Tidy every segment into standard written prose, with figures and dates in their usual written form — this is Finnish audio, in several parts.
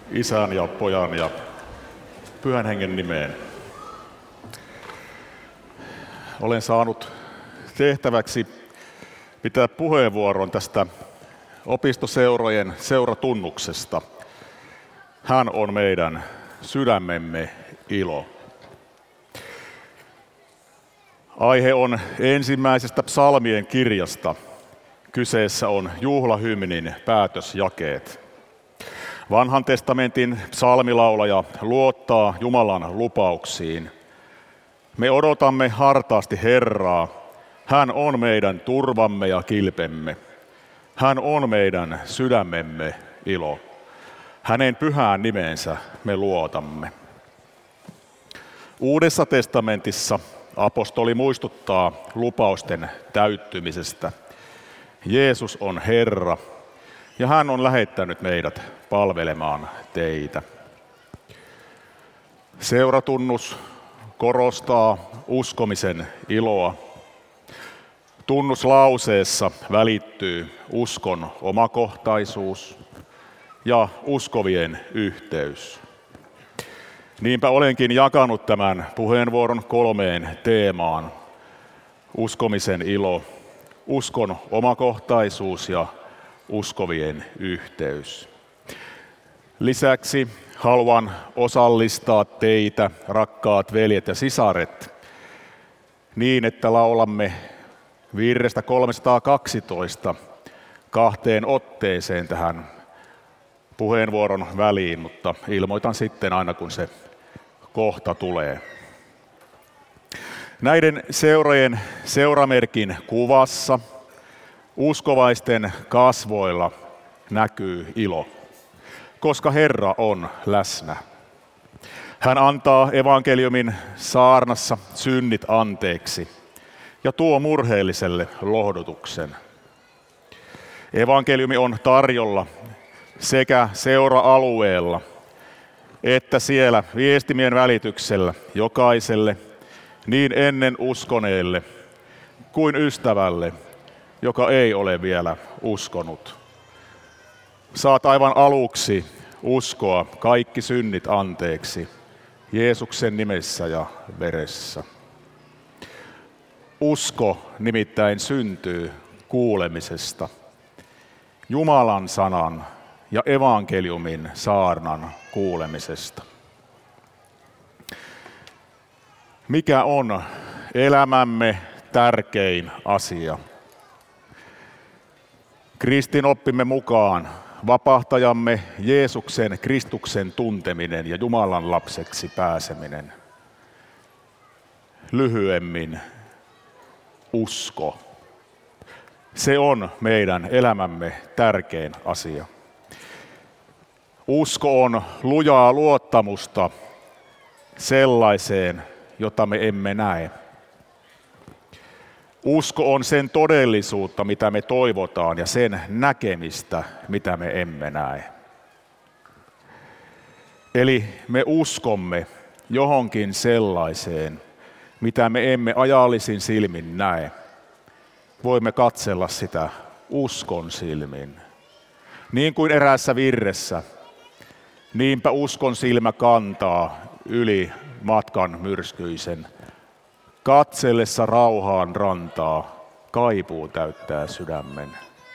Isän ja Pojan ja Pyhän Hengen nimeen. Olen saanut tehtäväksi pitää puheenvuoron tästä opistoseurojen seuratunnuksesta. Hän on meidän sydämemme ilo. Aihe on ensimmäisestä psalmien kirjasta. Kyseessä on juhlahymnin päätösjakeet. Vanhan testamentin psalmilaulaja luottaa Jumalan lupauksiin. Me odotamme hartaasti Herraa. Hän on meidän turvamme ja kilpemme. Hän on meidän sydämemme ilo. Hänen pyhään nimensä me luotamme. Uudessa testamentissa apostoli muistuttaa lupausten täyttymisestä. Jeesus on Herra ja hän on lähettänyt meidät palvelemaan teitä. Seuratunnus korostaa uskomisen iloa. Tunnuslauseessa välittyy uskon omakohtaisuus ja uskovien yhteys. Niinpä olenkin jakanut tämän puheenvuoron 3 teemaan. Uskomisen ilo, uskon omakohtaisuus ja uskovien yhteys. Lisäksi haluan osallistaa teitä, rakkaat veljet ja sisaret, niin että laulamme virrestä 312 2 otteeseen tähän puheenvuoron väliin, mutta ilmoitan sitten aina kun se kohta tulee. Näiden seurojen seuramerkin kuvassa uskovaisten kasvoilla näkyy ilo, koska Herra on läsnä. Hän antaa evankeliumin saarnassa synnit anteeksi ja tuo murheelliselle lohdutuksen. Evankeliumi on tarjolla sekä seura-alueella että siellä viestimien välityksellä jokaiselle, niin ennen uskoneelle kuin ystävälle, joka ei ole vielä uskonut. Saat aivan aluksi uskoa kaikki synnit anteeksi Jeesuksen nimessä ja veressä. Usko nimittäin syntyy kuulemisesta, Jumalan sanan ja evankeliumin saarnan kuulemisesta. Mikä on elämämme tärkein asia? Kristinoppimme mukaan vapahtajamme Jeesuksen Kristuksen tunteminen ja Jumalan lapseksi pääseminen. Lyhyemmin usko. Se on meidän elämämme tärkein asia. Usko on lujaa luottamusta sellaiseen, jota me emme näe. Usko on sen todellisuutta, mitä me toivotaan, ja sen näkemistä, mitä me emme näe. Eli me uskomme johonkin sellaiseen, mitä me emme ajallisin silmin näe. Voimme katsella sitä uskon silmin. Niin kuin eräässä virressä, niinpä uskon silmä kantaa yli matkan myrskyisen. Katsellessa rauhaan rantaa, kaipuu täyttää sydämen.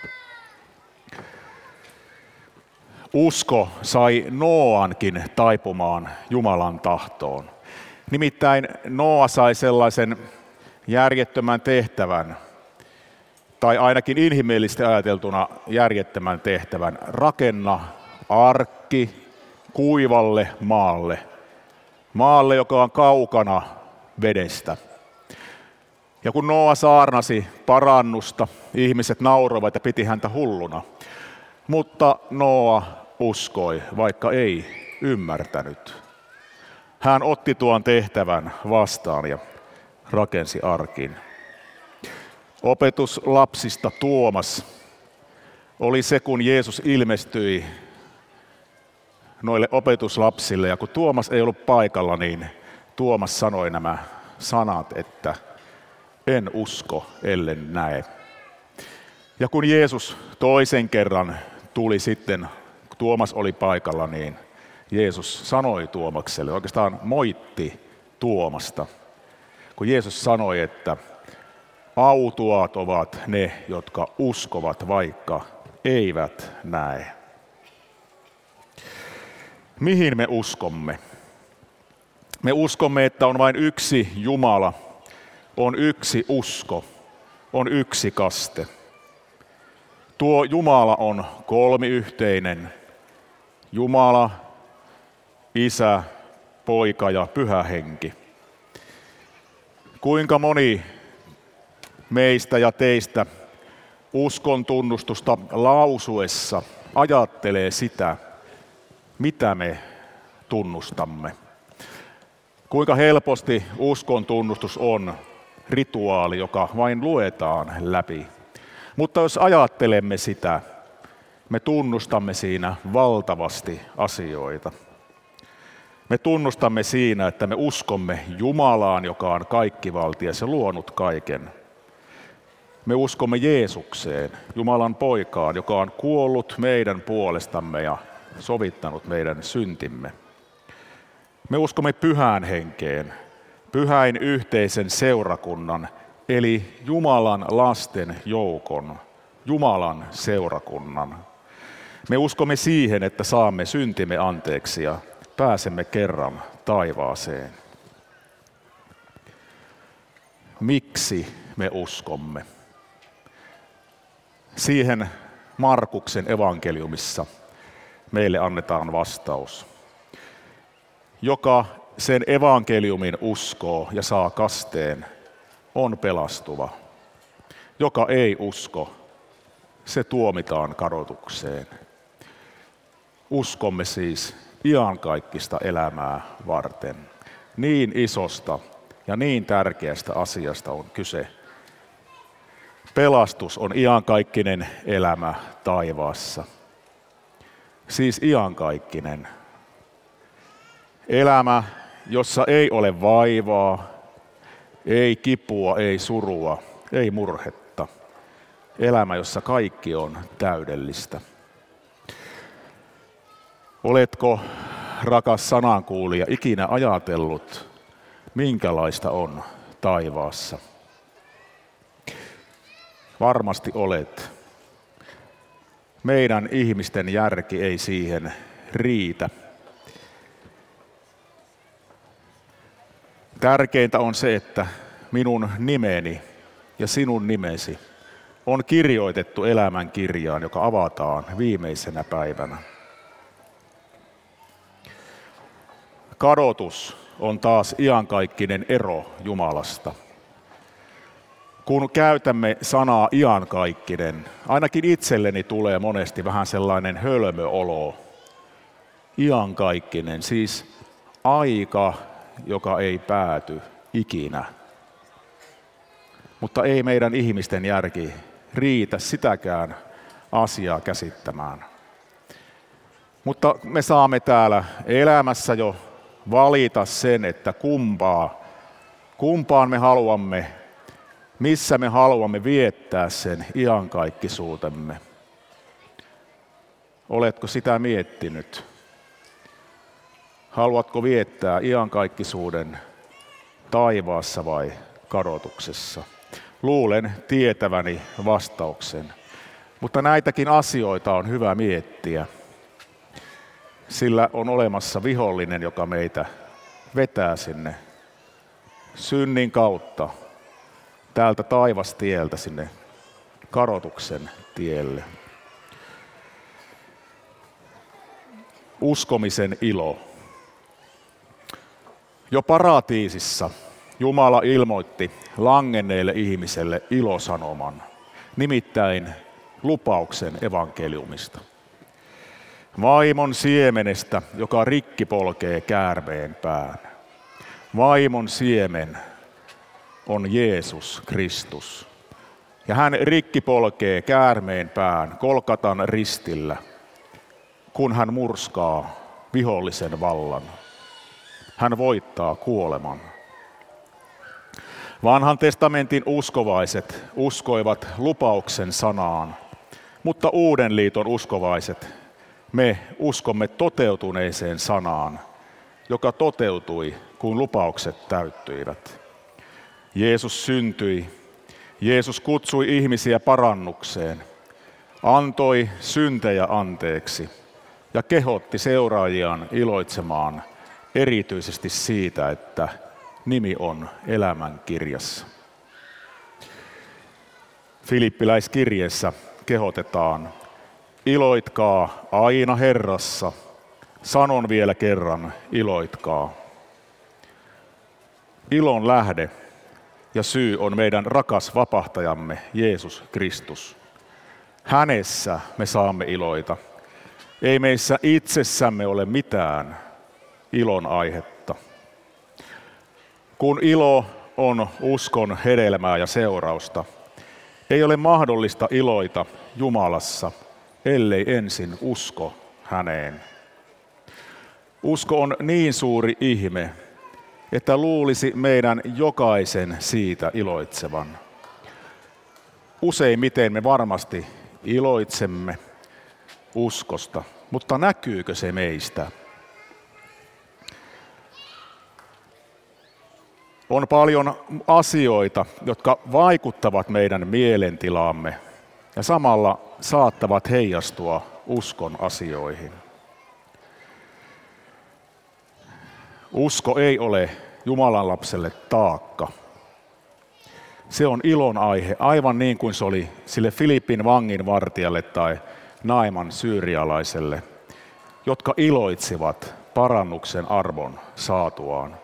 Usko sai Nooankin taipumaan Jumalan tahtoon. Nimittäin Nooa sai sellaisen järjettömän tehtävän, tai ainakin inhimillisesti ajateltuna järjettömän tehtävän. Rakenna arkki kuivalle maalle. Maalle, joka on kaukana vedestä. Ja kun Nooa saarnasi parannusta, ihmiset nauroivat ja piti häntä hulluna. Mutta Nooa uskoi, vaikka ei ymmärtänyt. Hän otti tuon tehtävän vastaan ja rakensi arkin. Opetuslapsista Tuomas oli se, kun Jeesus ilmestyi noille opetuslapsille. Ja kun Tuomas ei ollut paikalla, niin Tuomas sanoi nämä sanat, että en usko, ellen näe. Ja kun Jeesus toisen kerran tuli sitten, kun Tuomas oli paikalla, niin Jeesus sanoi Tuomakselle, oikeastaan moitti Tuomasta, kun Jeesus sanoi, että autuaat ovat ne, jotka uskovat, vaikka eivät näe. Mihin me uskomme? Me uskomme, että on vain yksi Jumala, on yksi usko, on yksi kaste. Tuo Jumala on kolmiyhteinen. Jumala, Isä, Poika ja Pyhä Henki. Kuinka moni meistä ja teistä uskon tunnustusta lausuessa ajattelee sitä, mitä me tunnustamme? Kuinka helposti uskon tunnustus on rituaali, joka vain luetaan läpi. Mutta jos ajattelemme sitä, me tunnustamme siinä valtavasti asioita. Me tunnustamme siinä, että me uskomme Jumalaan, joka on kaikkivaltias ja luonut kaiken. Me uskomme Jeesukseen, Jumalan poikaan, joka on kuollut meidän puolestamme ja sovittanut meidän syntimme. Me uskomme Pyhään Henkeen, pyhäin yhteisen seurakunnan, eli Jumalan lasten joukon, Jumalan seurakunnan. Me uskomme siihen, että saamme syntimme anteeksi ja pääsemme kerran taivaaseen. Miksi me uskomme? Siihen Markuksen evankeliumissa meille annetaan vastaus. Joka sen evankeliumin uskoo ja saa kasteen, on pelastuva. Joka ei usko, se tuomitaan kadotukseen. Uskomme siis iankaikkista elämää varten. Niin isosta ja niin tärkeästä asiasta on kyse. Pelastus on iankaikkinen elämä taivaassa. Siis iankaikkinen. Elämä, jossa ei ole vaivaa, ei kipua, ei surua, ei murhetta. Elämä, jossa kaikki on täydellistä. Oletko, rakas sanankuulija, ikinä ajatellut, minkälaista on taivaassa? Varmasti olet. Meidän ihmisten järki ei siihen riitä. Tärkeintä on se, että minun nimeni ja sinun nimesi on kirjoitettu elämän kirjaan, joka avataan viimeisenä päivänä. Kadotus on taas iankaikkinen ero Jumalasta. Kun käytämme sanaa iankaikkinen, ainakin itselleni tulee monesti vähän sellainen hölmöolo. Iankaikkinen, siis aika, joka ei pääty ikinä. Mutta ei meidän ihmisten järki riitä sitäkään asiaa käsittämään. Mutta me saamme täällä elämässä jo valita sen, että kumpaan me haluamme, missä me haluamme viettää sen iankaikkisuutemme. Oletko sitä miettinyt? Haluatko viettää iankaikkisuuden taivaassa vai kadotuksessa? Luulen tietäväni vastauksen, mutta näitäkin asioita on hyvä miettiä. Sillä on olemassa vihollinen, joka meitä vetää sinne synnin kautta, täältä taivastieltä sinne kadotuksen tielle. Uskomisen ilo. Jo paratiisissa Jumala ilmoitti langenneille ihmiselle ilosanoman, nimittäin lupauksen evankeliumista. Vaimon siemenestä, joka rikki polkee käärmeen pään. Vaimon siemen on Jeesus Kristus. Ja hän rikki polkee käärmeen pään Golgatan ristillä, kun hän murskaa vihollisen vallan. Hän voittaa kuoleman. Vanhan testamentin uskovaiset uskoivat lupauksen sanaan, mutta Uuden liiton uskovaiset Me uskomme toteutuneeseen sanaan, joka toteutui, kun lupaukset täyttyivät. Jeesus syntyi. Jeesus kutsui ihmisiä parannukseen, antoi syntejä anteeksi ja kehotti seuraajiaan iloitsemaan erityisesti siitä, että nimi on elämänkirjassa. Filippiläiskirjeessä kehotetaan: iloitkaa aina Herrassa. Sanon vielä kerran, iloitkaa. Ilon lähde ja syy on meidän rakas vapahtajamme Jeesus Kristus. Hänessä me saamme iloita. Ei meissä itsessämme ole mitään ilon aihetta. Kun ilo on uskon hedelmää ja seurausta, ei ole mahdollista iloita Jumalassa, ellei ensin usko häneen. Usko on niin suuri ihme, että luulisi meidän jokaisen siitä iloitsevan. Useimmiten me varmasti iloitsemme uskosta, mutta näkyykö se meistä? On paljon asioita, jotka vaikuttavat meidän mielentilaamme ja samalla saattavat heijastua uskon asioihin. Usko ei ole Jumalan lapselle taakka. Se on ilon aihe, aivan niin kuin se oli sille Filippin vanginvartijalle tai Naaman syyrialaiselle, jotka iloitsivat parannuksen arvon saatuaan.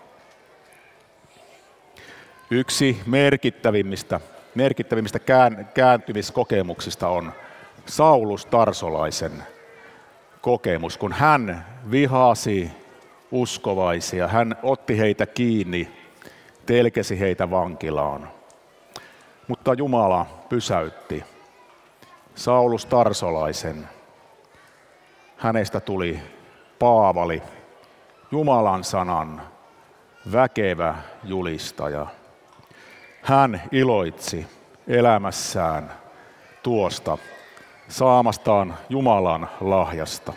Yksi merkittävimmistä kääntymiskokemuksista on Saulus Tarsolaisen kokemus, kun hän vihasi uskovaisia. Hän otti heitä kiinni, telkesi heitä vankilaan. Mutta Jumala pysäytti Saulus Tarsolaisen. Hänestä tuli Paavali, Jumalan sanan väkevä julistaja. Hän iloitsi elämässään tuosta saamastaan Jumalan lahjasta.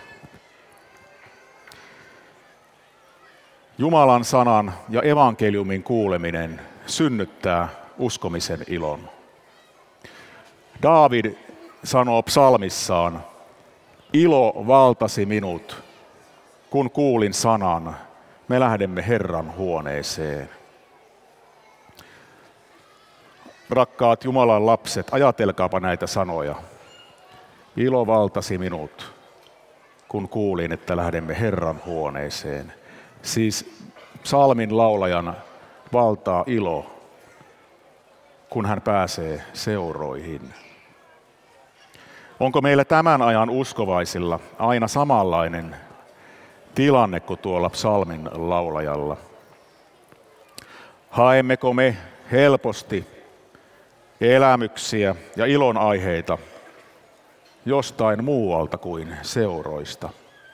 Jumalan sanan ja evankeliumin kuuleminen synnyttää uskomisen ilon. Daavid sanoo psalmissaan: ilo valtasi minut, kun kuulin sanan, me lähdemme Herran huoneeseen. Rakkaat Jumalan lapset, ajatelkaapa näitä sanoja. Ilo valtasi minut, kun kuulin, että lähdemme Herran huoneeseen. Siis psalmin laulajan valtaa ilo, kun hän pääsee seuroihin. Onko meillä tämän ajan uskovaisilla aina samanlainen tilanne kuin tuolla psalmin laulajalla? Haemmeko me helposti elämyksiä ja ilonaiheita jostain muualta kuin seuroista?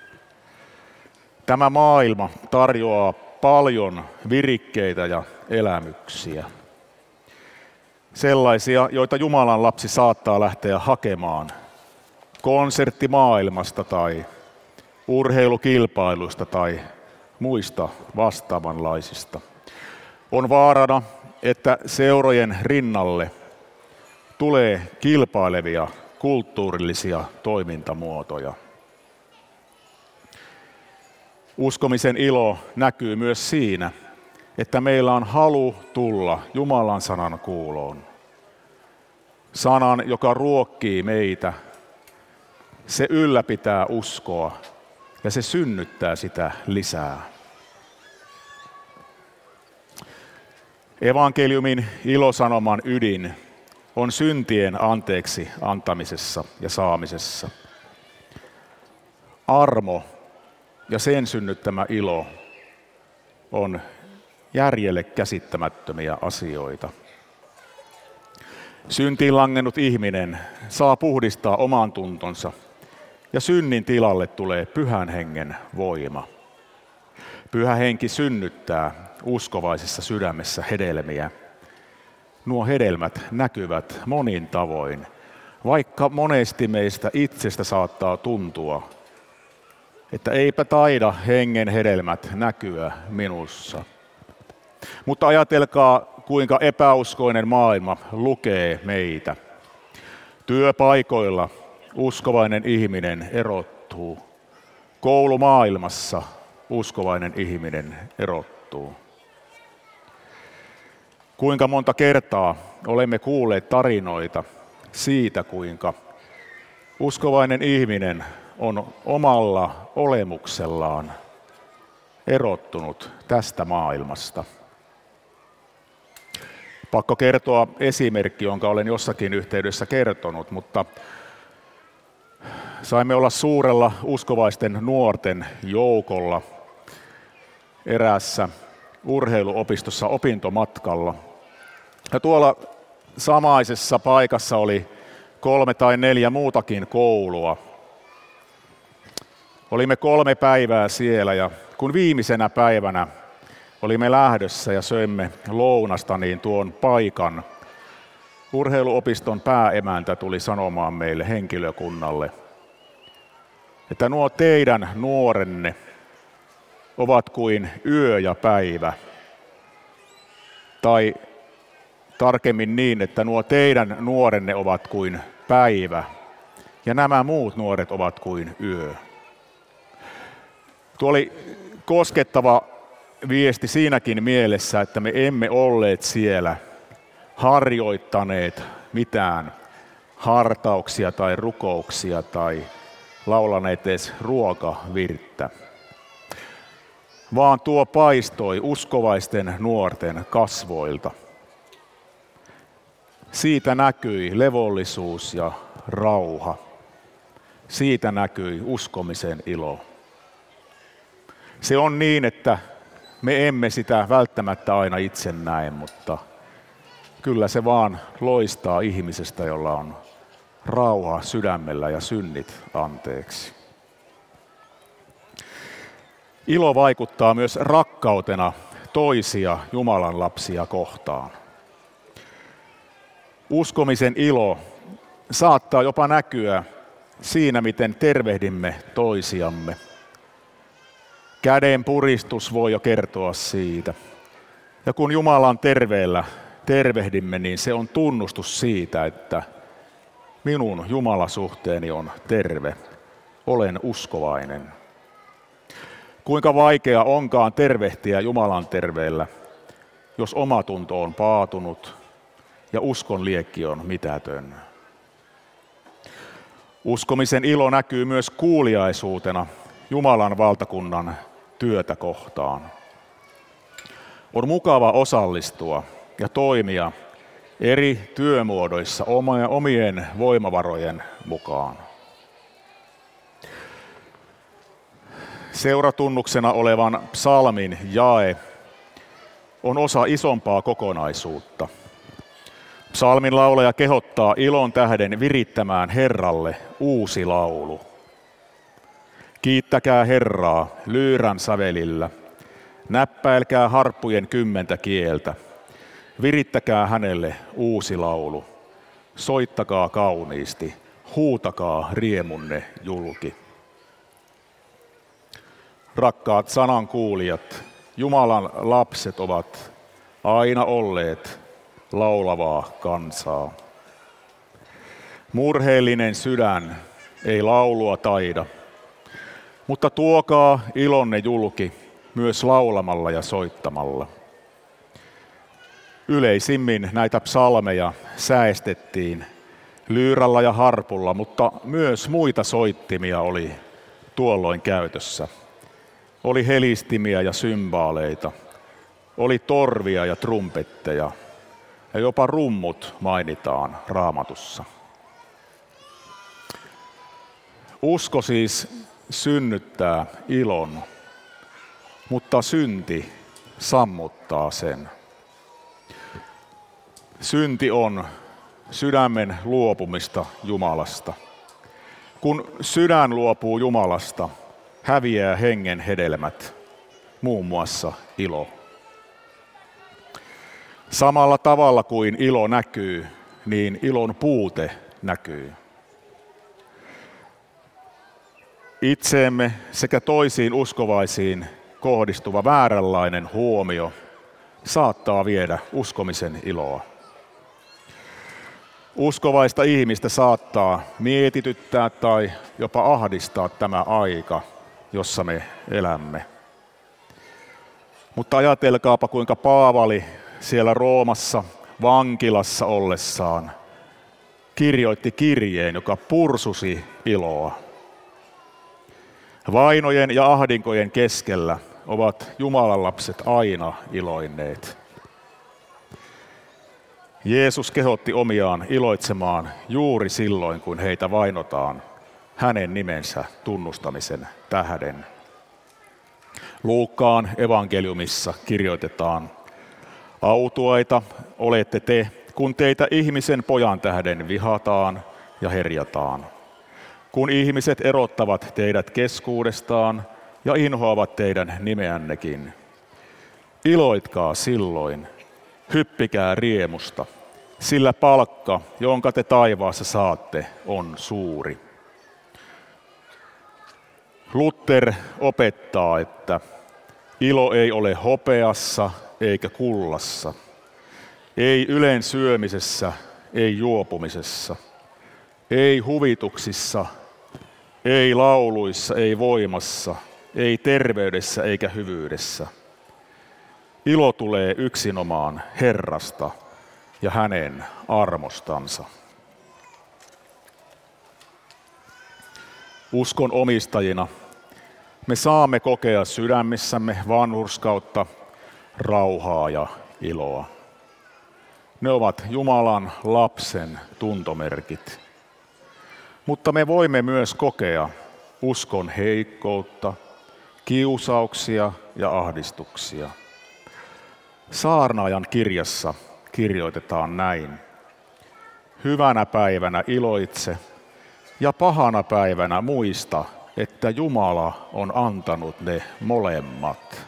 Tämä maailma tarjoaa paljon virikkeitä ja elämyksiä. Sellaisia, joita Jumalan lapsi saattaa lähteä hakemaan konserttimaailmasta tai urheilukilpailuista tai muista vastaavanlaisista. On vaarana, että seurojen rinnalle tulee kilpailevia kulttuurillisia toimintamuotoja. Uskomisen ilo näkyy myös siinä, että meillä on halu tulla Jumalan sanan kuuloon. Sanan, joka ruokkii meitä, se ylläpitää uskoa ja se synnyttää sitä lisää. Evankeliumin ilosanoman ydin on syntien anteeksi antamisessa ja saamisessa. Armo ja sen synnyttämä ilo on järjelle käsittämättömiä asioita. Syntiin langennut ihminen saa puhdistaa oman tuntonsa ja synnin tilalle tulee Pyhän Hengen voima. Pyhä Henki synnyttää uskovaisessa sydämessä hedelmiä. Nuo hedelmät näkyvät monin tavoin, vaikka monesti meistä itsestä saattaa tuntua, että eipä taida hengen hedelmät näkyä minussa. Mutta ajatelkaa, kuinka epäuskoinen maailma lukee meitä. Työpaikoilla uskovainen ihminen erottuu. Koulumaailmassa uskovainen ihminen erottuu. Kuinka monta kertaa olemme kuulleet tarinoita siitä, kuinka uskovainen ihminen on omalla olemuksellaan erottunut tästä maailmasta. Pakko kertoa esimerkki, jonka olen jossakin yhteydessä kertonut, mutta saimme olla suurella uskovaisten nuorten joukolla eräässä urheiluopistossa opintomatkalla. Ja tuolla samaisessa paikassa oli 3 tai 4 muutakin koulua. Olimme 3 päivää siellä ja kun viimeisenä päivänä olimme lähdössä ja söimme lounasta, niin tuon paikan urheiluopiston pääemäntä tuli sanomaan meille henkilökunnalle, että nuo teidän nuorenne ovat kuin yö ja päivä. Tai tarkemmin niin, että nuo teidän nuorenne ovat kuin päivä ja nämä muut nuoret ovat kuin yö. Tuo oli koskettava viesti siinäkin mielessä, että me emme olleet siellä harjoittaneet mitään hartauksia tai rukouksia tai laulaneet edes ruokavirttä, vaan tuo paistoi uskovaisten nuorten kasvoilta. Siitä näkyi levollisuus ja rauha. Siitä näkyi uskomisen ilo. Se on niin, että me emme sitä välttämättä aina itse näe, mutta kyllä se vaan loistaa ihmisestä, jolla on rauha sydämellä ja synnit anteeksi. Ilo vaikuttaa myös rakkautena toisia Jumalan lapsia kohtaan. Uskomisen ilo saattaa jopa näkyä siinä, miten tervehdimme toisiamme. Käden puristus voi jo kertoa siitä. Ja kun Jumalan terveellä tervehdimme, niin se on tunnustus siitä, että minun Jumalasuhteeni on terve. Olen uskovainen. Kuinka vaikea onkaan tervehtiä Jumalan terveellä, jos omatunto on paatunut ja uskon liekki on mitätön. Uskomisen ilo näkyy myös kuuliaisuutena Jumalan valtakunnan työtä kohtaan. On mukava osallistua ja toimia eri työmuodoissa omien voimavarojen mukaan. Seuratunnuksena olevan psalmin jae on osa isompaa kokonaisuutta. Psalmin laulaja kehottaa ilon tähden virittämään Herralle uusi laulu. Kiittäkää Herraa lyyrän sävelillä, näppäilkää harppujen 10 kieltä, virittäkää hänelle uusi laulu, soittakaa kauniisti, huutakaa riemunne julki. Rakkaat sanankuulijat, Jumalan lapset ovat aina olleet laulavaa kansaa. Murheellinen sydän ei laulua taida, mutta tuokaa ilonne julki myös laulamalla ja soittamalla. Yleisimmin näitä psalmeja säestettiin lyyralla ja harpulla, mutta myös muita soittimia oli tuolloin käytössä. Oli helistimiä ja symbaaleita, oli torvia ja trumpetteja ja jopa rummut mainitaan Raamatussa. Usko siis synnyttää ilon, mutta synti sammuttaa sen. Synti on sydämen luopumista Jumalasta. Kun sydän luopuu Jumalasta, häviää hengen hedelmät, muun muassa ilo. Samalla tavalla kuin ilo näkyy, niin ilon puute näkyy. Itseemme sekä toisiin uskovaisiin kohdistuva vääränlainen huomio saattaa viedä uskomisen iloa. Uskovaista ihmistä saattaa mietityttää tai jopa ahdistaa tämä aika, jossa me elämme. Mutta ajatelkaapa, kuinka Paavali siellä Roomassa vankilassa ollessaan kirjoitti kirjeen, joka pursusi iloa. Vainojen ja ahdinkojen keskellä ovat Jumalan lapset aina iloinneet. Jeesus kehotti omiaan iloitsemaan juuri silloin, kun heitä vainotaan hänen nimensä tunnustamisen tähden. Luukkaan evankeliumissa kirjoitetaan: autuaita olette te, kun teitä ihmisen pojan tähden vihataan ja herjataan. Kun ihmiset erottavat teidät keskuudestaan ja inhoavat teidän nimeännekin. Iloitkaa silloin, hyppikää riemusta, sillä palkka, jonka te taivaassa saatte, on suuri. Luther opettaa, että ilo ei ole hopeassa eikä kullassa, ei ylen syömisessä, ei juopumisessa, ei huvituksissa, ei lauluissa, ei voimassa, ei terveydessä eikä hyvyydessä. Ilo tulee yksinomaan Herrasta ja hänen armostansa. Uskon omistajina me saamme kokea sydämissämme vanhurskautta, rauhaa ja iloa. Ne ovat Jumalan lapsen tuntomerkit. Mutta me voimme myös kokea uskon heikkoutta, kiusauksia ja ahdistuksia. Saarnaajan kirjassa kirjoitetaan näin: hyvänä päivänä iloitse ja pahana päivänä muista, että Jumala on antanut ne molemmat.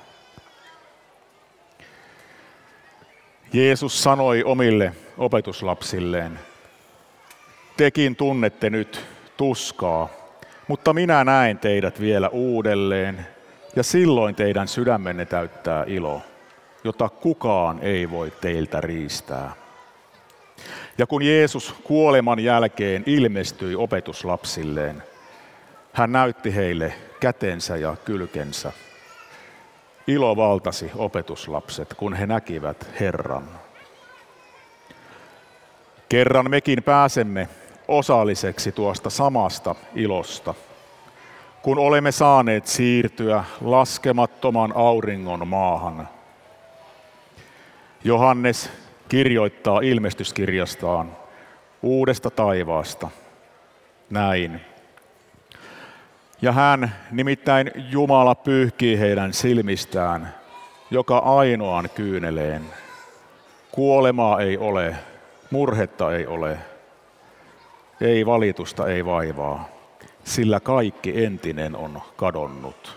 Jeesus sanoi omille opetuslapsilleen: tekin tunnette nyt tuskaa, mutta minä näen teidät vielä uudelleen, ja silloin teidän sydämenne täyttää ilo, jota kukaan ei voi teiltä riistää. Ja kun Jeesus kuoleman jälkeen ilmestyi opetuslapsilleen, hän näytti heille kätensä ja kylkensä. Ilo valtasi opetuslapset, kun he näkivät Herran. Kerran mekin pääsemme osalliseksi tuosta samasta ilosta, kun olemme saaneet siirtyä laskemattoman auringon maahan. Johannes kirjoittaa ilmestyskirjastaan uudesta taivaasta näin: ja hän, nimittäin Jumala, pyyhkii heidän silmistään joka ainoan kyyneleen. Kuolemaa ei ole, murhetta ei ole, ei valitusta, ei vaivaa, sillä kaikki entinen on kadonnut.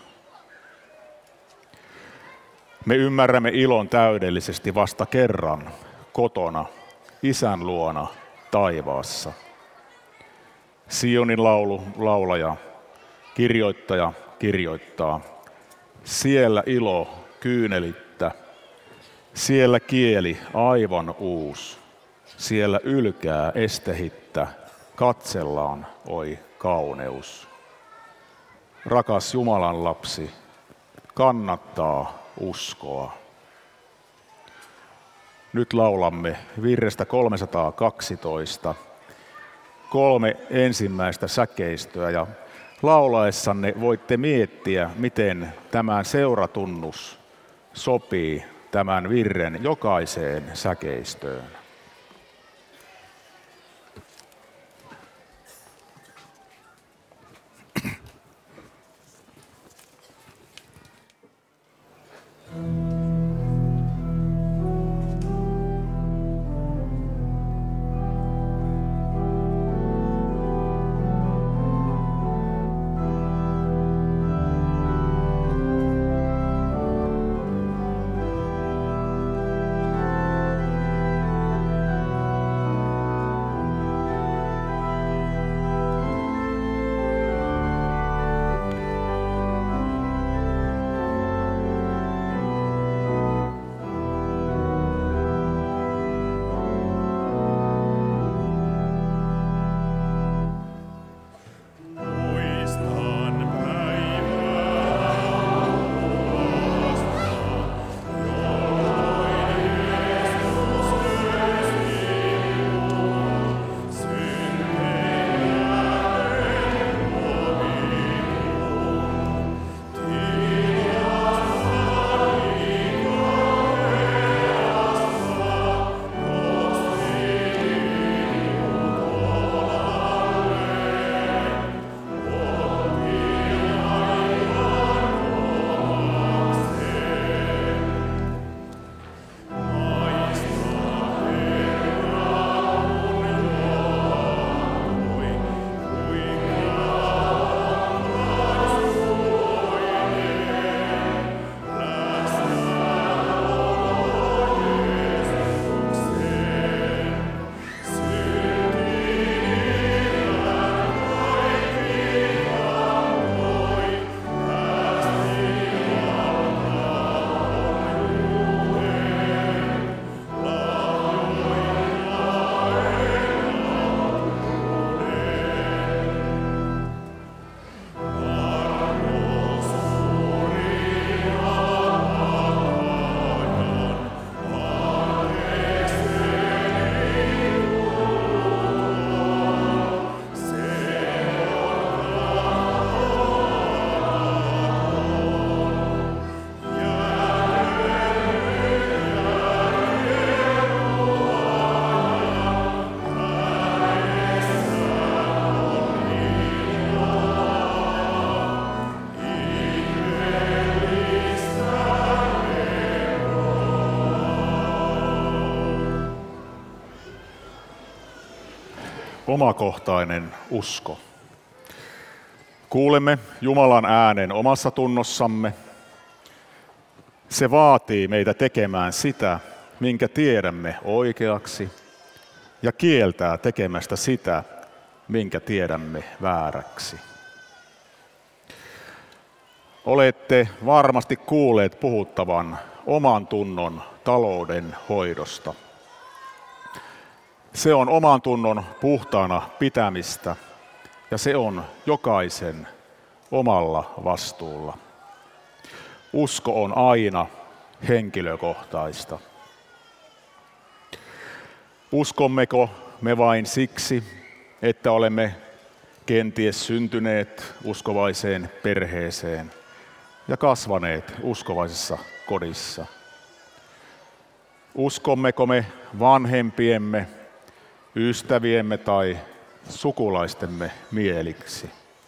Me ymmärrämme ilon täydellisesti vasta kerran kotona, Isän luona taivaassa. Sionin laulaja, kirjoittaja kirjoittaa: siellä ilo kyynelittä, siellä kieli aivan uus, siellä ylkää estehittä, katsellaan oi kauneus. Rakas Jumalan lapsi, kannattaa uskoa. Nyt laulamme virrestä 312 3 ensimmäistä säkeistöä, ja laulaessanne voitte miettiä, miten tämä seuratunnus sopii tämän virren jokaiseen säkeistöön. omakohtainen usko. Kuulemme Jumalan äänen omassa tunnossamme. Se vaatii meitä tekemään sitä, minkä tiedämme oikeaksi, ja kieltää tekemästä sitä, minkä tiedämme vääräksi. Olette varmasti kuulleet puhuttavan oman tunnon talouden hoidosta. Se on oman tunnon puhtaana pitämistä ja se on jokaisen omalla vastuulla. Usko on aina henkilökohtaista. Uskommeko me vain siksi, että olemme kenties syntyneet uskovaiseen perheeseen ja kasvaneet uskovaisessa kodissa? Uskommeko me vanhempiemme, ystäviemme tai sukulaistemme mieliksi?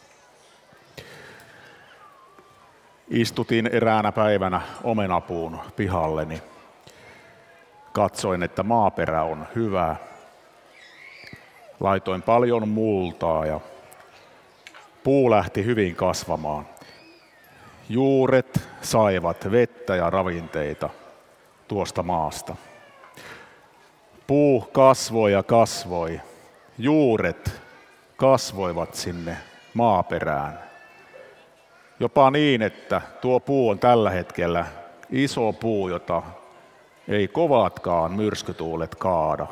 Istutin eräänä päivänä omenapuun pihalleni. Katsoin, että maaperä on hyvä. Laitoin paljon multaa ja puu lähti hyvin kasvamaan. Juuret saivat vettä ja ravinteita tuosta maasta. Puu kasvoi ja kasvoi. Juuret kasvoivat sinne maaperään. Jopa niin, että tuo puu on tällä hetkellä iso puu, jota ei kovatkaan myrskytuulet kaada.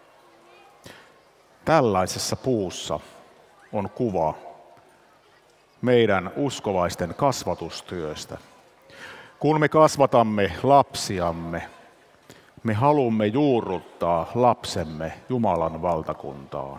Tällaisessa puussa on kuva meidän uskovaisten kasvatustyöstä. Kun me kasvatamme lapsiamme, me haluamme juurruttaa lapsemme Jumalan valtakuntaan.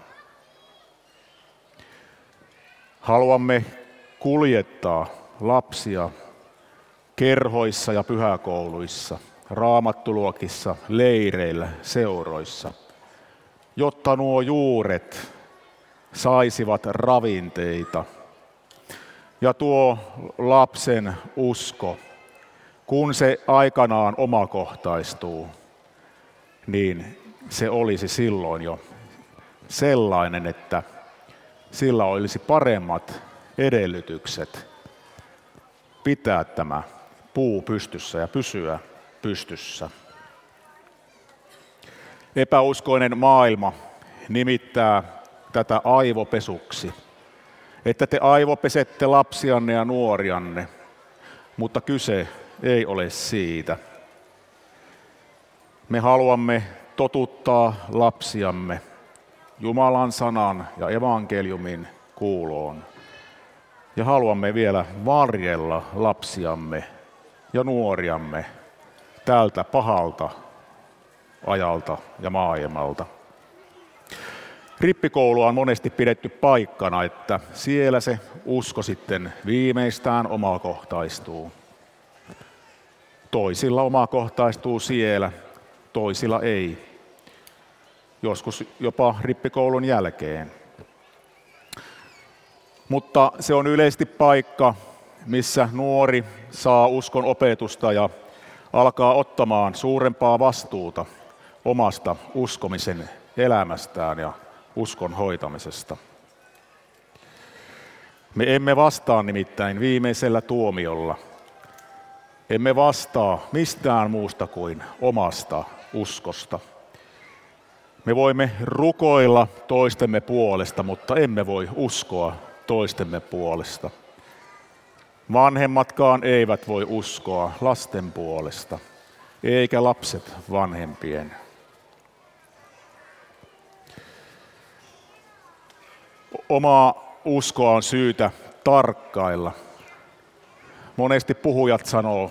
Haluamme kuljettaa lapsia kerhoissa ja pyhäkouluissa, raamattuluokissa, leireillä, seuroissa, jotta nuo juuret saisivat ravinteita. Ja tuo lapsen usko, kun se aikanaan omakohtaistuu, niin se olisi silloin jo sellainen, että sillä olisi paremmat edellytykset pitää tämä puu pystyssä ja pysyä pystyssä. Epäuskoinen maailma nimittää tätä aivopesuksi, että te aivopesette lapsianne ja nuorianne, mutta kyse ei ole siitä. Me haluamme totuttaa lapsiamme Jumalan sanan ja evankeliumin kuuloon. Ja haluamme vielä varjella lapsiamme ja nuoriamme tältä pahalta ajalta ja maailmalta. Rippikoulua on monesti pidetty paikkana, että siellä se usko sitten viimeistään omakohtaistuu. Toisilla omakohtaistuu siellä, toisilla ei. Joskus jopa rippikoulun jälkeen. Mutta se on yleisesti paikka, missä nuori saa uskon opetusta ja alkaa ottamaan suurempaa vastuuta omasta uskomisen elämästään ja uskon hoitamisesta. Me emme vastaa nimittäin viimeisellä tuomiolla. Emme vastaa mistään muusta kuin omasta uskosta. Me voimme rukoilla toistemme puolesta, mutta emme voi uskoa toistemme puolesta. Vanhemmatkaan eivät voi uskoa lasten puolesta, eikä lapset vanhempien. Omaa uskoa on syytä tarkkailla. Monesti puhujat sanoo,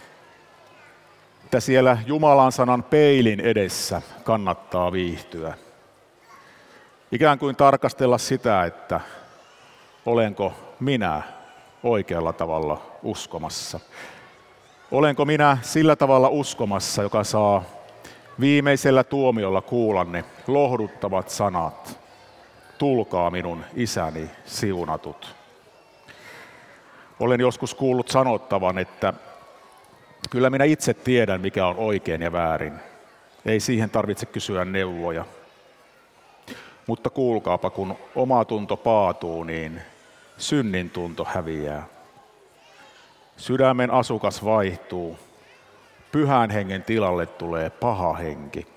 että siellä Jumalan sanan peilin edessä kannattaa viihtyä. Ikään kuin tarkastella sitä, että olenko minä oikealla tavalla uskomassa. Olenko minä sillä tavalla uskomassa, joka saa viimeisellä tuomiolla kuulla ne lohduttavat sanat. Tulkaa minun isäni siunatut. Olen joskus kuullut sanottavan, että kyllä minä itse tiedän, mikä on oikein ja väärin. Ei siihen tarvitse kysyä neuvoja. Mutta kuulkaapa, kun oma tunto paatuu, niin synnin tunto häviää. Sydämen asukas vaihtuu. Pyhän hengen tilalle tulee paha henki.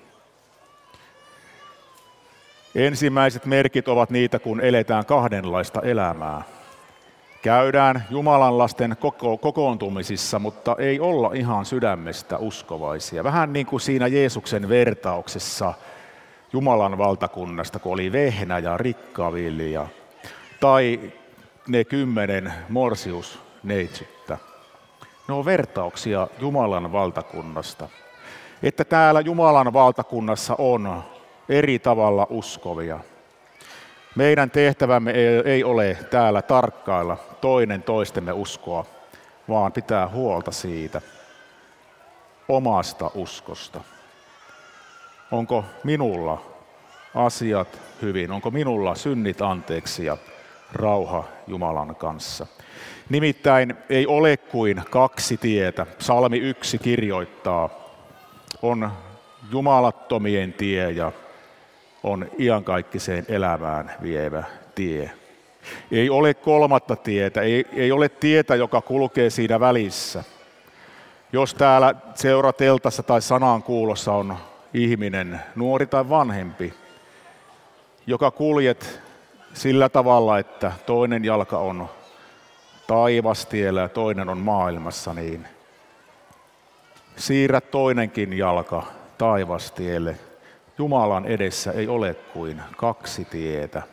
Ensimmäiset merkit ovat niitä, kun eletään kahdenlaista elämää. Käydään Jumalan lasten kokoontumisissa, mutta ei olla ihan sydämestä uskovaisia. Vähän niin kuin siinä Jeesuksen vertauksessa Jumalan valtakunnasta, kun oli vehnä ja rikkavilja. Tai ne 10 morsiusneitsyttä. Ne on vertauksia Jumalan valtakunnasta. Että täällä Jumalan valtakunnassa on eri tavalla uskovia. Meidän tehtävämme ei ole täällä tarkkailla toinen toistemme uskoa, vaan pitää huolta siitä omasta uskosta. Onko minulla asiat hyvin? Onko minulla synnit anteeksi ja rauha Jumalan kanssa? Nimittäin ei ole kuin 2 tietä. Psalmi 1 kirjoittaa, on jumalattomien tie ja on iankaikkiseen elämään vievä tie. Ei ole 3. tietä, ei ole tietä, joka kulkee siinä välissä. Jos täällä seurateltassa tai sanankuulossa on ihminen, nuori tai vanhempi, joka kuljet sillä tavalla, että toinen jalka on taivastiellä ja toinen on maailmassa, niin siirrä toinenkin jalka taivastielle. Jumalan edessä ei ole kuin 2 tietä.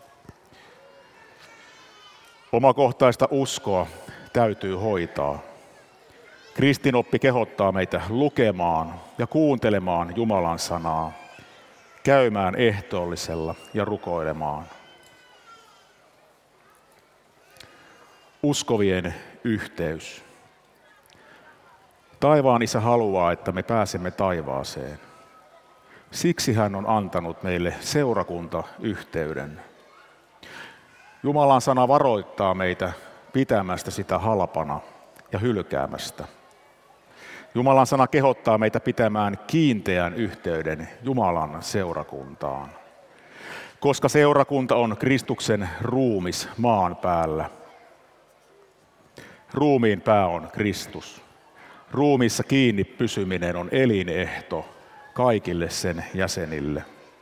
Omakohtaista uskoa täytyy hoitaa. Kristinoppi kehottaa meitä lukemaan ja kuuntelemaan Jumalan sanaa, käymään ehtoollisella ja rukoilemaan. Uskovien yhteys. Taivaan Isä haluaa, että me pääsemme taivaaseen. Siksi hän on antanut meille seurakuntayhteyden. Jumalan sana varoittaa meitä pitämästä sitä halpana ja hylkäämästä. Jumalan sana kehottaa meitä pitämään kiinteän yhteyden Jumalan seurakuntaan. Koska seurakunta on Kristuksen ruumis maan päällä. Ruumiin pää on Kristus. Ruumiissa kiinni pysyminen on elinehto kaikille sen jäsenille.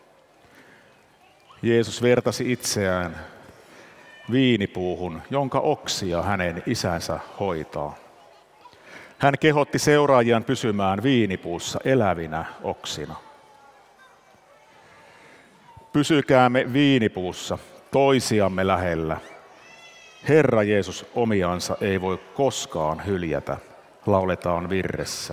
Jeesus vertasi itseään viinipuuhun, jonka oksia hänen isänsä hoitaa. Hän kehotti seuraajiaan pysymään viinipuussa elävinä oksina. Pysykäämme viinipuussa toisiamme lähellä. Herra Jeesus omiansa ei voi koskaan hyljätä, lauletaan virressä.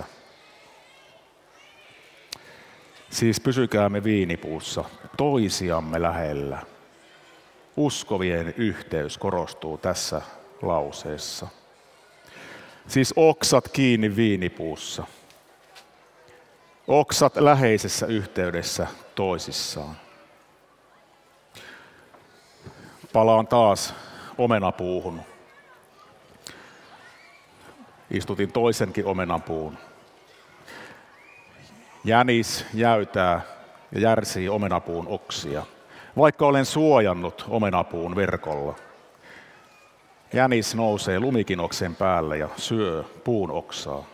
Siis pysykäämme viinipuussa toisiamme lähellä. Uskovien yhteys korostuu tässä lauseessa. Siis oksat kiinni viinipuussa. Oksat läheisessä yhteydessä toisissaan. Palaan taas omenapuuhun. Istutin toisenkin omenapuun. Jänis jäytää ja järsii omenapuun oksia, vaikka olen suojannut omenapuun verkolla. Jänis nousee lumikinoksen päälle ja syö puun oksaa.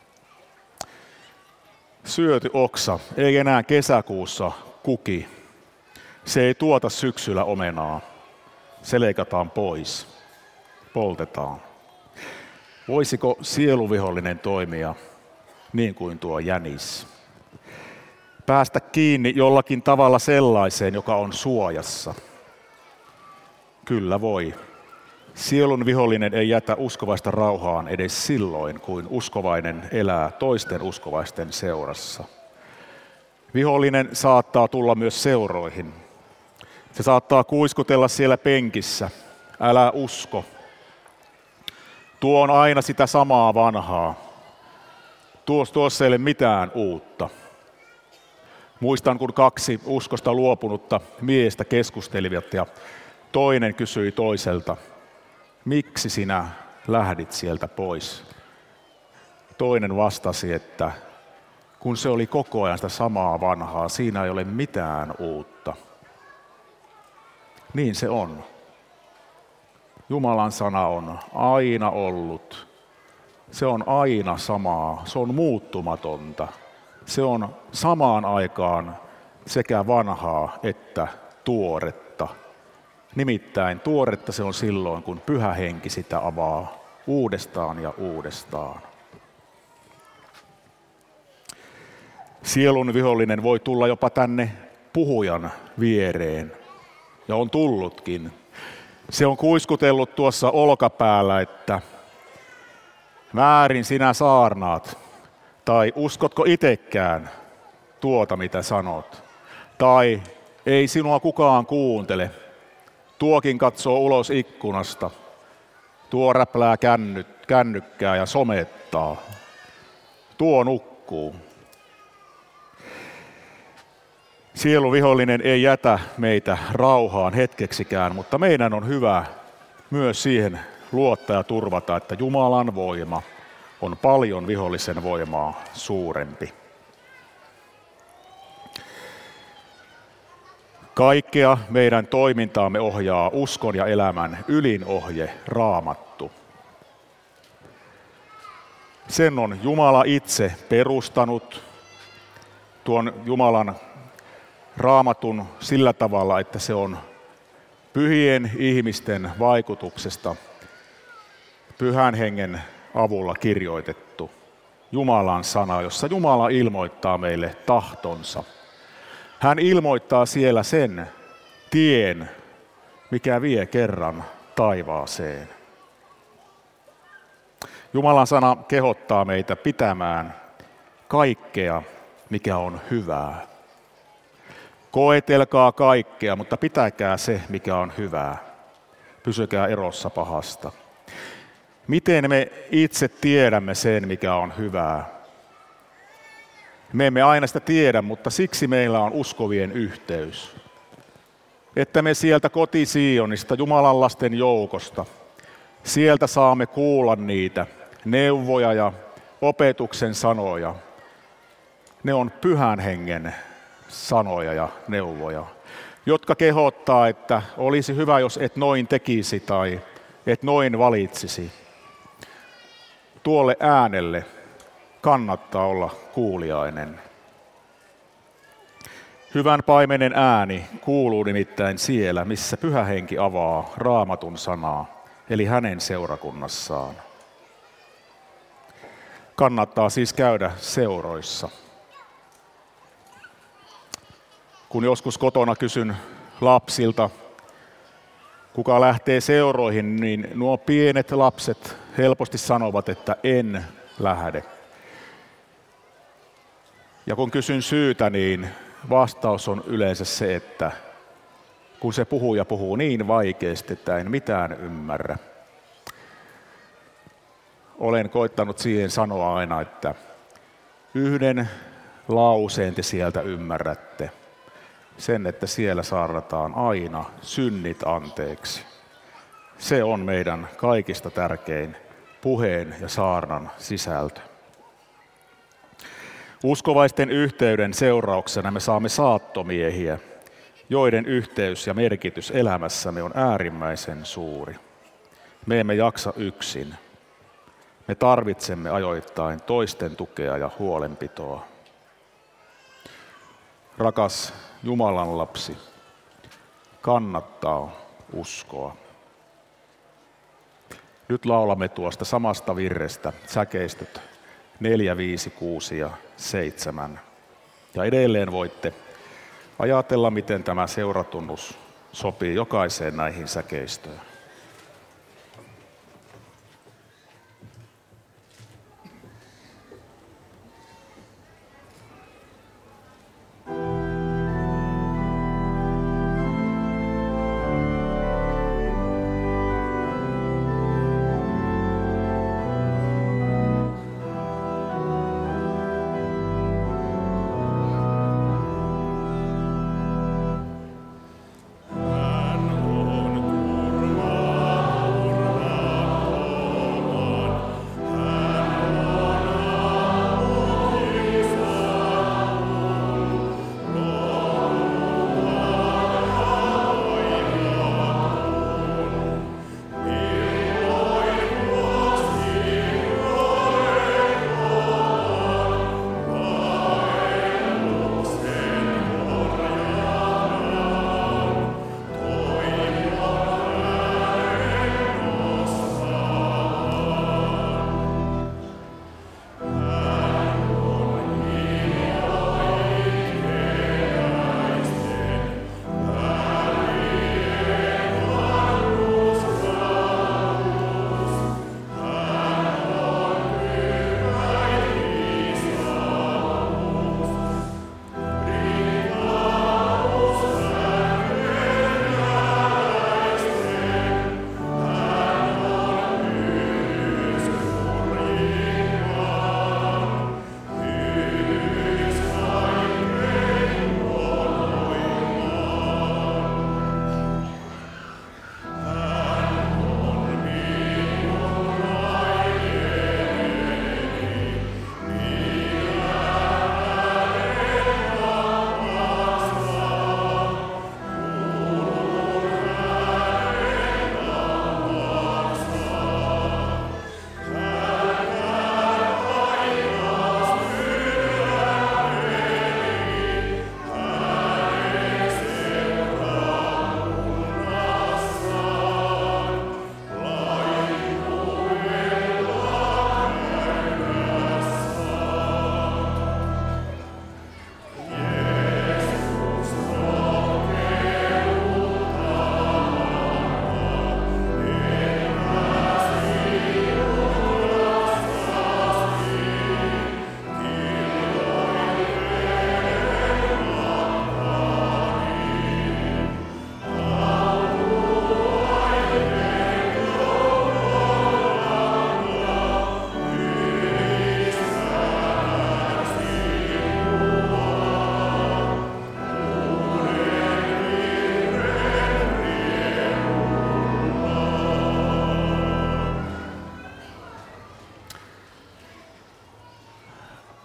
Syöty oksa ei enää kesäkuussa kuki. Se ei tuota syksyllä omenaa. Se leikataan pois, poltetaan. Voisiko sieluvihollinen toimia niin kuin tuo jänis? Päästä kiinni jollakin tavalla sellaiseen, joka on suojassa? Kyllä voi. Sielun vihollinen ei jätä uskovaista rauhaan edes silloin, kun uskovainen elää toisten uskovaisten seurassa. Vihollinen saattaa tulla myös seuroihin. Se saattaa kuiskutella siellä penkissä. Älä usko. Tuo on aina sitä samaa vanhaa. Tuossa ei ole mitään uutta. Muistan, kun 2 uskosta luopunutta miestä keskustelivat ja toinen kysyi toiselta, miksi sinä lähdit sieltä pois? Toinen vastasi, että kun se oli koko ajan sitä samaa vanhaa, siinä ei ole mitään uutta. Niin se on. Jumalan sana on aina ollut. Se on aina samaa. Se on muuttumatonta. Se on samaan aikaan sekä vanhaa että tuoretta. Nimittäin tuoretta se on silloin, kun Pyhä Henki sitä avaa uudestaan ja uudestaan. Sielun vihollinen voi tulla jopa tänne puhujan viereen. Ja on tullutkin. Se on kuiskutellut tuossa olkapäällä, että väärin sinä saarnaat. Tai uskotko itsekään tuota, mitä sanot. Tai ei sinua kukaan kuuntele. Tuokin katsoo ulos ikkunasta. Tuo räplää kännykkää ja somettaa. Tuo nukkuu. Sieluvihollinen ei jätä meitä rauhaan hetkeksikään, mutta meidän on hyvä myös siihen luottaa ja turvata, että Jumalan voima on paljon vihollisen voimaa suurempi. Kaikkea meidän toimintaamme ohjaa uskon ja elämän ylin ohje, Raamattu. Sen on Jumala itse perustanut, tuon Jumalan Raamatun sillä tavalla, että se on pyhien ihmisten vaikutuksesta Pyhän Hengen avulla kirjoitettu Jumalan sana, jossa Jumala ilmoittaa meille tahtonsa. Hän ilmoittaa siellä sen tien, mikä vie kerran taivaaseen. Jumalan sana kehottaa meitä pitämään kaikkea, mikä on hyvää. Koetelkaa kaikkea, mutta pitäkää se, mikä on hyvää. Pysykää erossa pahasta. Miten me itse tiedämme sen, mikä on hyvää? Me emme aina sitä tiedä, mutta siksi meillä on uskovien yhteys. Että me sieltä koti-Sionista, Jumalan lasten joukosta, sieltä saamme kuulla niitä neuvoja ja opetuksen sanoja. Ne on Pyhän Hengen sanoja ja neuvoja, jotka kehottaa, että olisi hyvä, jos et noin tekisi tai et noin valitsisi. Tuolle äänelle kannattaa olla kuuliainen. Hyvän paimenen ääni kuuluu nimittäin siellä, missä Pyhä Henki avaa Raamatun sanaa, eli hänen seurakunnassaan. Kannattaa siis käydä seuroissa. Kun joskus kotona kysyn lapsilta, kuka lähtee seuroihin, niin nuo pienet lapset helposti sanovat, että en lähde. Ja kun kysyn syytä, niin vastaus on yleensä se, että kun se puhuja puhuu niin vaikeasti, että en mitään ymmärrä. Olen koittanut siihen sanoa aina, että yhden lauseen te sieltä ymmärrätte. Sen, että siellä saarnataan aina synnit anteeksi. Se on meidän kaikista tärkein puheen ja saarnan sisältö. Uskovaisten yhteyden seurauksena me saamme saattomiehiä, joiden yhteys ja merkitys elämässämme on äärimmäisen suuri. Me emme jaksa yksin. Me tarvitsemme ajoittain toisten tukea ja huolenpitoa. Rakas Jumalan lapsi, kannattaa uskoa. Nyt laulamme tuosta samasta virrestä säkeistöt 4, 5, 6 ja 7. Ja edelleen voitte ajatella, miten tämä seuratunnus sopii jokaiseen näihin säkeistöön. Hän on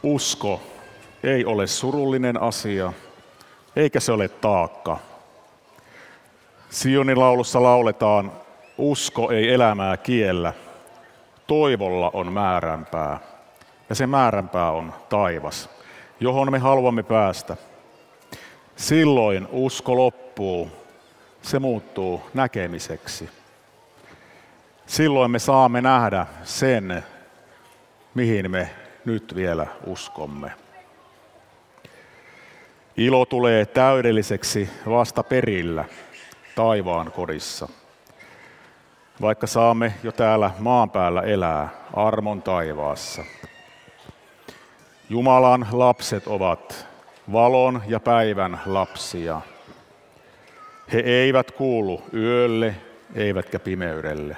Usko ei ole surullinen asia, eikä se ole taakka. Sionin laulussa lauletaan, usko ei elämää kiellä, toivolla on määränpää. Ja se määränpää on taivas, johon me haluamme päästä. Silloin usko loppuu, se muuttuu näkemiseksi. Silloin me saamme nähdä sen, mihin me nyt vielä uskomme. Ilo tulee täydelliseksi vasta perillä, taivaan kodissa. Vaikka saamme jo täällä maan päällä elää armon taivaassa. Jumalan lapset ovat valon ja päivän lapsia. He eivät kuulu yölle eivätkä pimeydelle.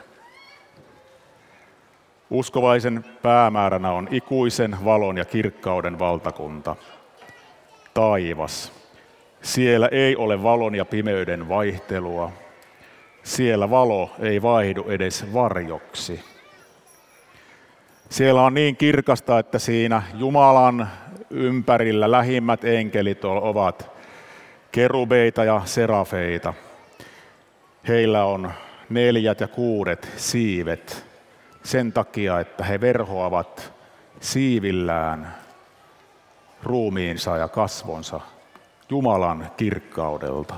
Uskovaisen päämääränä on ikuisen valon ja kirkkauden valtakunta. Taivas. Siellä ei ole valon ja pimeyden vaihtelua. Siellä valo ei vaihdu edes varjoksi. Siellä on niin kirkasta, että siinä Jumalan ympärillä lähimmät enkelit ovat kerubeita ja serafeita. Heillä on 4 ja 6 siivet sen takia, että he verhoavat siivillään ruumiinsa ja kasvonsa Jumalan kirkkaudelta.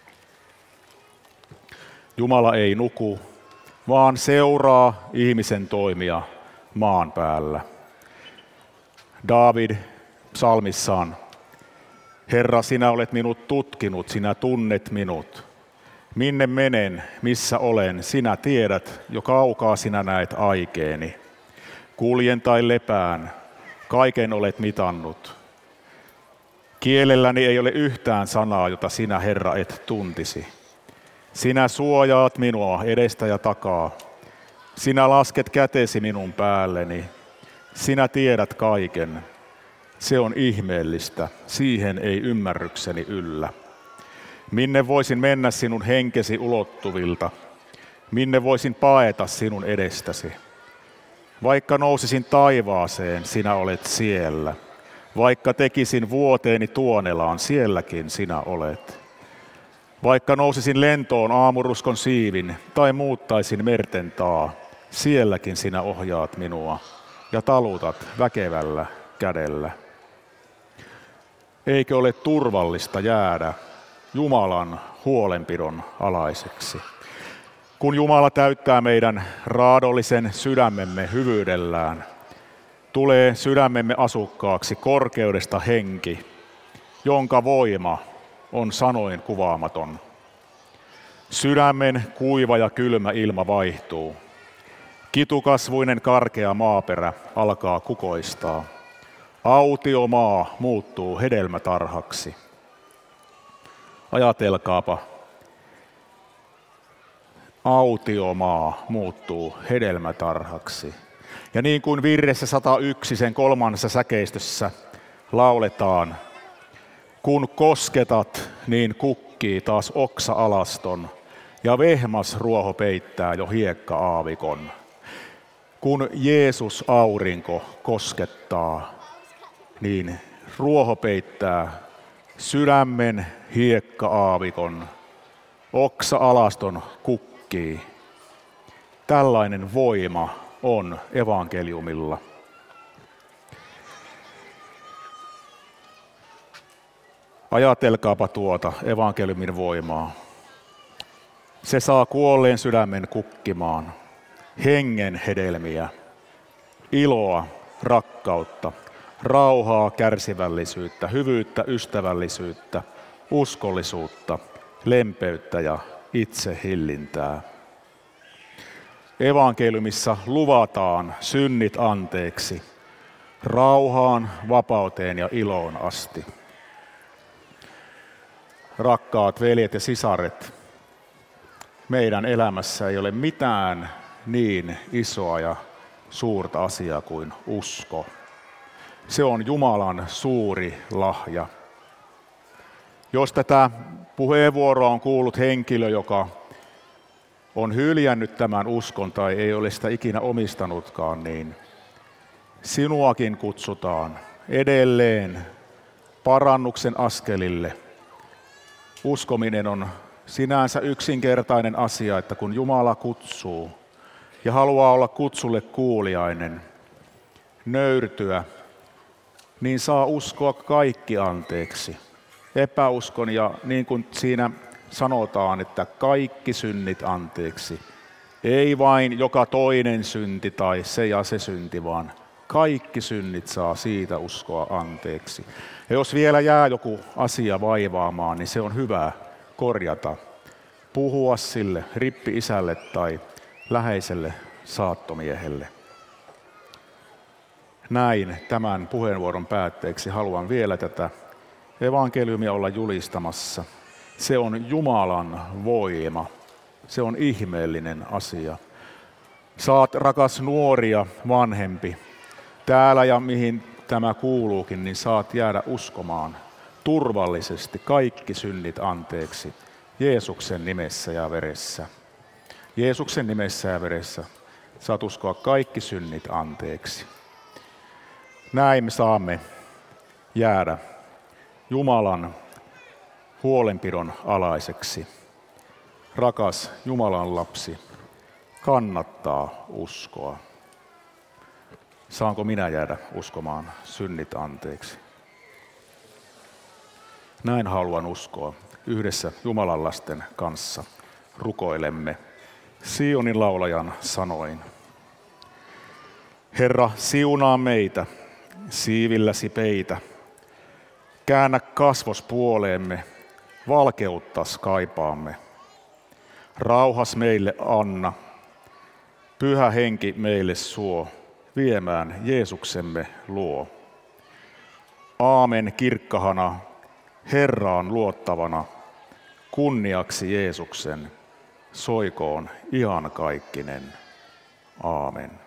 Jumala ei nuku, vaan seuraa ihmisen toimia maan päällä. Daavid psalmissaan, Herra, sinä olet minut tutkinut, sinä tunnet minut. Minne menen, missä olen, sinä tiedät, jo kaukaa sinä näet aikeeni. Kuljen tai lepään, kaiken olet mitannut. Kielelläni ei ole yhtään sanaa, jota sinä, Herra, et tuntisi. Sinä suojaat minua edestä ja takaa. Sinä lasket kätesi minun päälleni. Sinä tiedät kaiken. Se on ihmeellistä. Siihen ei ymmärrykseni yllä. Minne voisin mennä sinun henkesi ulottuvilta? Minne voisin paeta sinun edestäsi? Vaikka nousisin taivaaseen, sinä olet siellä. Vaikka tekisin vuoteeni tuonelaan, sielläkin sinä olet. Vaikka nousisin lentoon aamuruskon siivin tai muuttaisin merten taa, sielläkin sinä ohjaat minua ja talutat väkevällä kädellä. Eikö ole turvallista jäädä Jumalan huolenpidon alaiseksi? Kun Jumala täyttää meidän raadollisen sydämemme hyvyydellään, tulee sydämemme asukkaaksi korkeudesta henki, jonka voima on sanoin kuvaamaton. Sydämen kuiva ja kylmä ilma vaihtuu. Kitukasvuinen karkea maaperä alkaa kukoistaa. Autio maa muuttuu hedelmätarhaksi. Ajatelkaapa, autio maa muuttuu hedelmätarhaksi. Ja niin kuin virressä 101 sen 3. säkeistössä lauletaan, kun kosketat, niin kukkii taas oksa-alaston ja vehmas ruoho peittää jo hiekka-aavikon. Kun Jeesus aurinko koskettaa, niin ruoho peittää sydämen hiekka-aavikon, oksa-alaston kukkii. Tällainen voima on evankeliumilla. Ajatelkaapa tuota evankeliumin voimaa. Se saa kuolleen sydämen kukkimaan, hengen hedelmiä, iloa, rakkautta, rauhaa, kärsivällisyyttä, hyvyyttä, ystävällisyyttä, uskollisuutta, lempeyttä ja itsehillintää. Evankeliumissa luvataan synnit anteeksi, rauhaan, vapauteen ja iloon asti. Rakkaat veljet ja sisaret, meidän elämässä ei ole mitään niin isoa ja suurta asiaa kuin usko. Se on Jumalan suuri lahja. Jos tätä puheenvuoroa on kuullut henkilö, joka on hyljännyt tämän uskon tai ei ole sitä ikinä omistanutkaan, niin sinuakin kutsutaan edelleen parannuksen askelille. Uskominen on sinänsä yksinkertainen asia, että kun Jumala kutsuu ja haluaa olla kutsulle kuuliainen, nöyrtyä, niin saa uskoa kaikki anteeksi. Epäuskon ja niin kuin siinä sanotaan, että kaikki synnit anteeksi. Ei vain joka toinen synti tai se ja se synti, vaan kaikki synnit saa siitä uskoa anteeksi. Ja jos vielä jää joku asia vaivaamaan, niin se on hyvä korjata. Puhua sille rippi-isälle tai läheiselle saattomiehelle. Näin tämän puheenvuoron päätteeksi haluan vielä tätä evankeliumia olla julistamassa. Se on Jumalan voima. Se on ihmeellinen asia. Saat, rakas nuori ja vanhempi, täällä ja mihin tämä kuuluukin, niin saat jäädä uskomaan turvallisesti kaikki synnit anteeksi Jeesuksen nimessä ja veressä. Jeesuksen nimessä ja veressä saat uskoa kaikki synnit anteeksi. Näin me saamme jäädä Jumalan huolenpidon alaiseksi. Rakas Jumalan lapsi, kannattaa uskoa. Saanko minä jäädä uskomaan synnit anteeksi? Näin haluan uskoa. Yhdessä Jumalan lasten kanssa rukoilemme Sionin laulajan sanoin. Herra, siunaa meitä, siivilläsi peitä. Käännä kasvos puoleemme, valkeuttas kaipaamme. Rauhas meille anna, Pyhä Henki meille suo, viemään Jeesuksemme luo. Aamen kirkkahana, Herraan luottavana, kunniaksi Jeesuksen, soikoon iankaikkinen. Aamen.